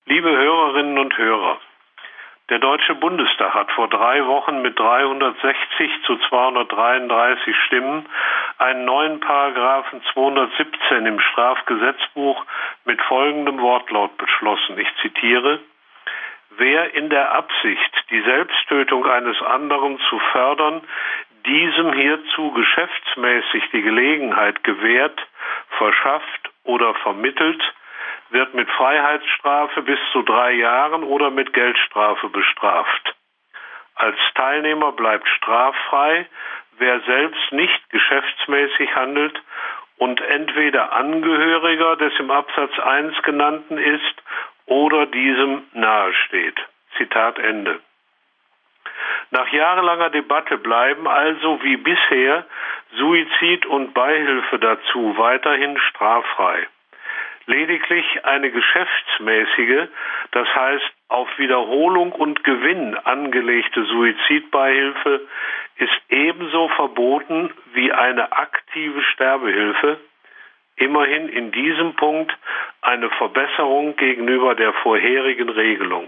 Liebe Hörerinnen und Hörer, der Deutsche Bundestag hat vor 3 Wochen mit 360 zu 233 Stimmen einen neuen Paragraphen 217 im Strafgesetzbuch mit folgendem Wortlaut beschlossen. Ich zitiere: Wer in der Absicht, die Selbsttötung eines anderen zu fördern, diesem hierzu geschäftsmäßig die Gelegenheit gewährt, verschafft oder vermittelt, wird mit Freiheitsstrafe bis zu 3 Jahren oder mit Geldstrafe bestraft. Als Teilnehmer bleibt straffrei, wer selbst nicht geschäftsmäßig handelt und entweder Angehöriger des im Absatz 1 genannten ist oder diesem nahesteht. Zitat Ende. Nach jahrelanger Debatte bleiben also wie bisher Suizid und Beihilfe dazu weiterhin straffrei. Lediglich eine geschäftsmäßige, das heißt auf Wiederholung und Gewinn angelegte Suizidbeihilfe ist ebenso verboten wie eine aktive Sterbehilfe, immerhin in diesem Punkt eine Verbesserung gegenüber der vorherigen Regelung.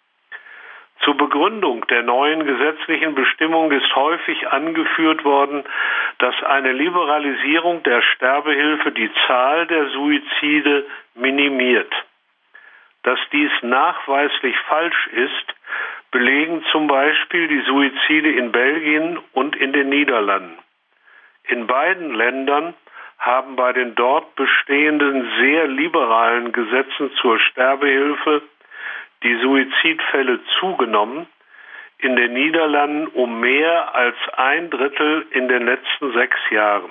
Zur Begründung der neuen gesetzlichen Bestimmung ist häufig angeführt worden, dass eine Liberalisierung der Sterbehilfe die Zahl der Suizide minimiert. Dass dies nachweislich falsch ist, belegen zum Beispiel die Suizide in Belgien und in den Niederlanden. In beiden Ländern haben bei den dort bestehenden sehr liberalen Gesetzen zur Sterbehilfe die Suizidfälle zugenommen, in den Niederlanden um mehr als 1/3 in den letzten 6 Jahren.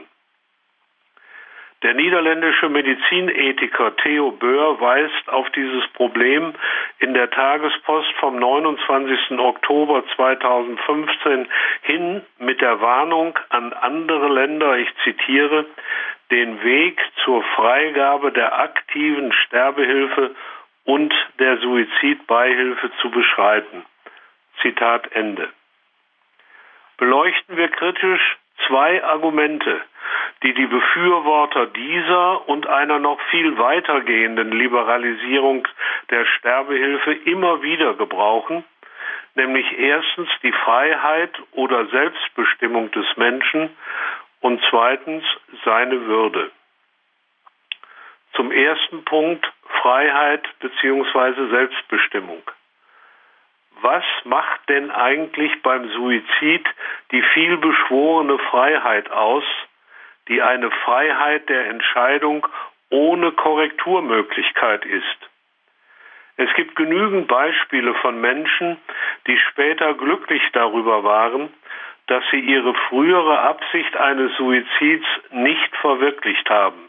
Der niederländische Medizinethiker Theo Boer weist auf dieses Problem in der Tagespost vom 29. Oktober 2015 hin mit der Warnung an andere Länder, ich zitiere, den Weg zur Freigabe der aktiven Sterbehilfe und der Suizidbeihilfe zu beschreiten. Zitat Ende. Beleuchten wir kritisch 2 Argumente, die die Befürworter dieser und einer noch viel weitergehenden Liberalisierung der Sterbehilfe immer wieder gebrauchen, nämlich erstens die Freiheit oder Selbstbestimmung des Menschen und zweitens seine Würde. Zum ersten Punkt Freiheit bzw. Selbstbestimmung. Was macht denn eigentlich beim Suizid die vielbeschworene Freiheit aus, die eine Freiheit der Entscheidung ohne Korrekturmöglichkeit ist? Es gibt genügend Beispiele von Menschen, die später glücklich darüber waren, dass sie ihre frühere Absicht eines Suizids nicht verwirklicht haben.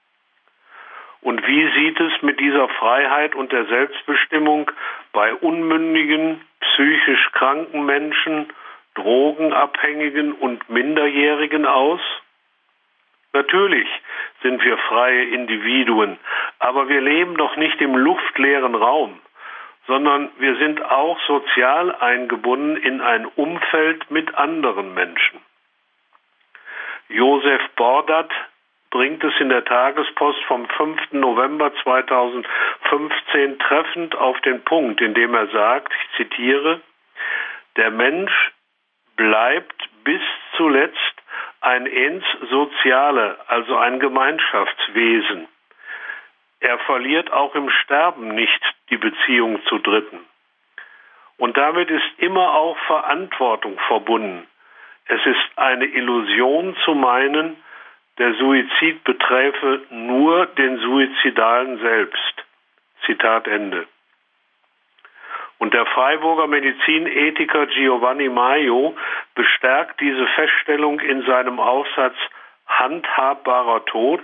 Und wie sieht es mit dieser Freiheit und der Selbstbestimmung bei unmündigen, psychisch kranken Menschen, Drogenabhängigen und Minderjährigen aus? Natürlich sind wir freie Individuen, aber wir leben doch nicht im luftleeren Raum, sondern wir sind auch sozial eingebunden in ein Umfeld mit anderen Menschen. Josef Bordat bringt es in der Tagespost vom 5. November 2015 treffend auf den Punkt, indem er sagt, ich zitiere, der Mensch bleibt bis zuletzt ein ens Soziale, also ein Gemeinschaftswesen. Er verliert auch im Sterben nicht die Beziehung zu Dritten. Und damit ist immer auch Verantwortung verbunden. Es ist eine Illusion zu meinen, der Suizid beträfe nur den Suizidalen selbst. Zitat Ende. Und der Freiburger Medizinethiker Giovanni Maio bestärkt diese Feststellung in seinem Aufsatz Handhabbarer Tod?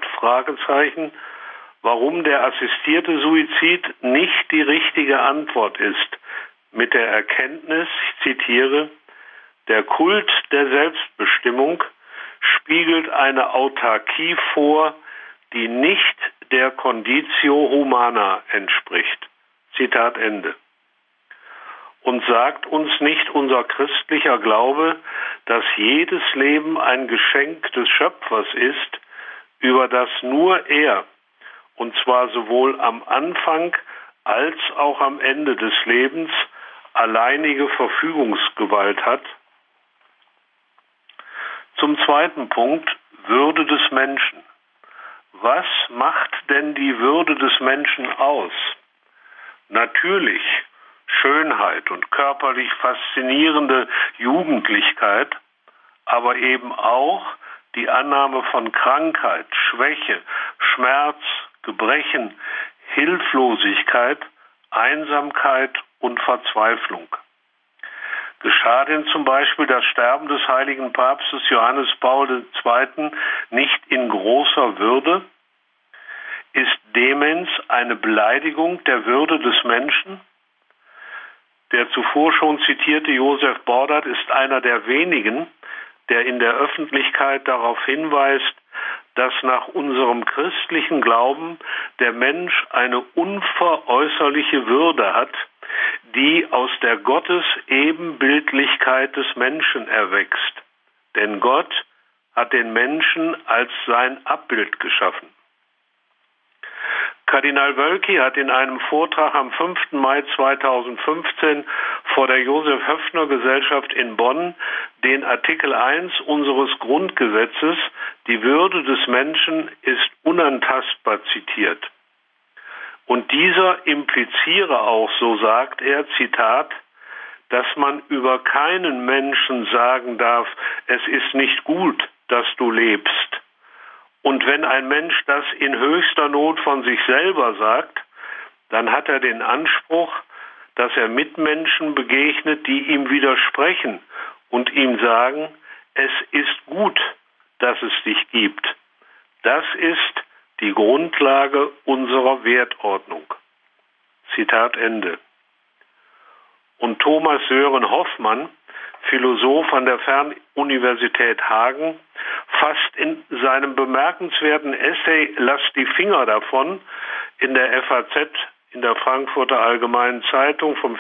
Warum der assistierte Suizid nicht die richtige Antwort ist, mit der Erkenntnis, ich zitiere, der Kult der Selbstbestimmung spiegelt eine Autarkie vor, die nicht der Conditio Humana entspricht. Zitat Ende. Und sagt uns nicht unser christlicher Glaube, dass jedes Leben ein Geschenk des Schöpfers ist, über das nur er, und zwar sowohl am Anfang als auch am Ende des Lebens alleinige Verfügungsgewalt hat. Zum zweiten Punkt, Würde des Menschen. Was macht denn die Würde des Menschen aus? Natürlich Schönheit und körperlich faszinierende Jugendlichkeit, aber eben auch die Annahme von Krankheit, Schwäche, Schmerz, Gebrechen, Hilflosigkeit, Einsamkeit und Verzweiflung. Geschah denn zum Beispiel das Sterben des heiligen Papstes Johannes Paul II. Nicht in großer Würde? Ist Demenz eine Beleidigung der Würde des Menschen? Der zuvor schon zitierte Josef Bordat ist einer der wenigen, der in der Öffentlichkeit darauf hinweist, dass nach unserem christlichen Glauben der Mensch eine unveräußerliche Würde hat, die aus der Gottesebenbildlichkeit des Menschen erwächst. Denn Gott hat den Menschen als sein Abbild geschaffen. Kardinal Wölki hat in einem Vortrag am 5. Mai 2015 vor der Josef-Höpfner-Gesellschaft in Bonn den Artikel 1 unseres Grundgesetzes, die Würde des Menschen ist unantastbar, zitiert. Und dieser impliziere auch, so sagt er, Zitat, dass man über keinen Menschen sagen darf, es ist nicht gut, dass du lebst. Und wenn ein Mensch das in höchster Not von sich selber sagt, dann hat er den Anspruch, dass er Mitmenschen begegnet, die ihm widersprechen und ihm sagen, es ist gut, dass es dich gibt. Das ist die Grundlage unserer Wertordnung. Zitat Ende. Und Thomas Sören Hoffmann, Philosoph an der Fernuniversität Hagen, fasst in seinem bemerkenswerten Essay Lass die Finger davon in der FAZ, in der Frankfurter Allgemeinen Zeitung vom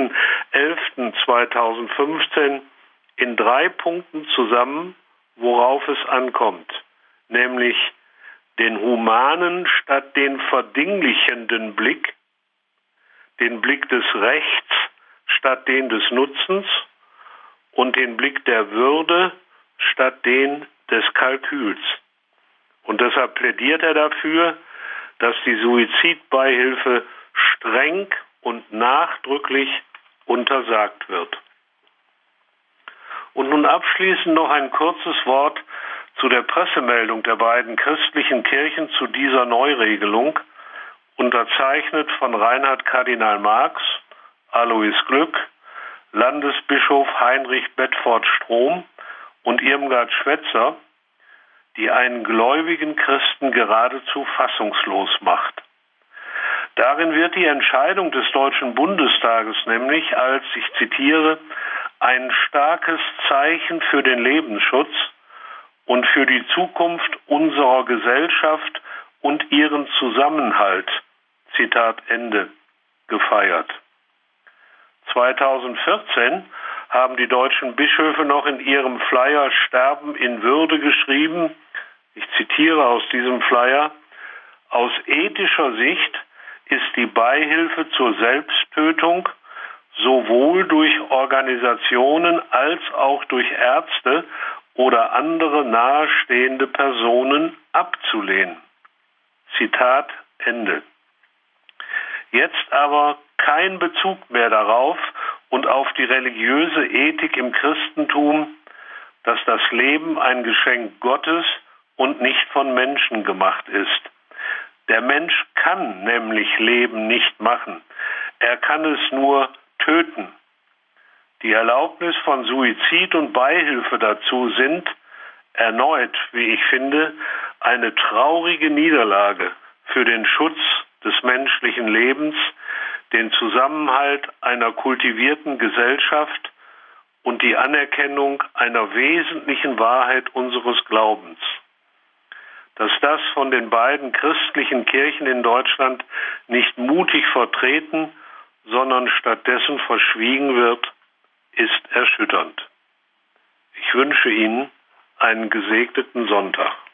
4.11.2015 in 3 Punkten zusammen, worauf es ankommt, nämlich den humanen statt den verdinglichenden Blick, den Blick des Rechts statt den des Nutzens und den Blick der Würde statt den des Kalküls. Und deshalb plädiert er dafür, dass die Suizidbeihilfe streng und nachdrücklich untersagt wird. Und nun abschließend noch ein kurzes Wort zu der Pressemeldung der beiden christlichen Kirchen zu dieser Neuregelung, unterzeichnet von Reinhard Kardinal Marx, Alois Glück, Landesbischof Heinrich Bedford-Strom und Irmgard Schwetzer, die einen gläubigen Christen geradezu fassungslos macht. Darin wird die Entscheidung des Deutschen Bundestages nämlich als, ich zitiere, ein starkes Zeichen für den Lebensschutz und für die Zukunft unserer Gesellschaft und ihren Zusammenhalt, Zitat Ende, gefeiert. 2014 haben die deutschen Bischöfe noch in ihrem Flyer Sterben in Würde geschrieben, ich zitiere aus diesem Flyer, aus ethischer Sicht ist die Beihilfe zur Selbsttötung sowohl durch Organisationen als auch durch Ärzte oder andere nahestehende Personen abzulehnen. Zitat Ende. Jetzt aber kein Bezug mehr darauf und auf die religiöse Ethik im Christentum, dass das Leben ein Geschenk Gottes und nicht von Menschen gemacht ist. Der Mensch kann nämlich Leben nicht machen. Er kann es nur töten. Die Erlaubnis von Suizid und Beihilfe dazu sind erneut, wie ich finde, eine traurige Niederlage für den Schutz des menschlichen Lebens, den Zusammenhalt einer kultivierten Gesellschaft und die Anerkennung einer wesentlichen Wahrheit unseres Glaubens. Dass das von den beiden christlichen Kirchen in Deutschland nicht mutig vertreten, sondern stattdessen verschwiegen wird, ist erschütternd. Ich wünsche Ihnen einen gesegneten Sonntag.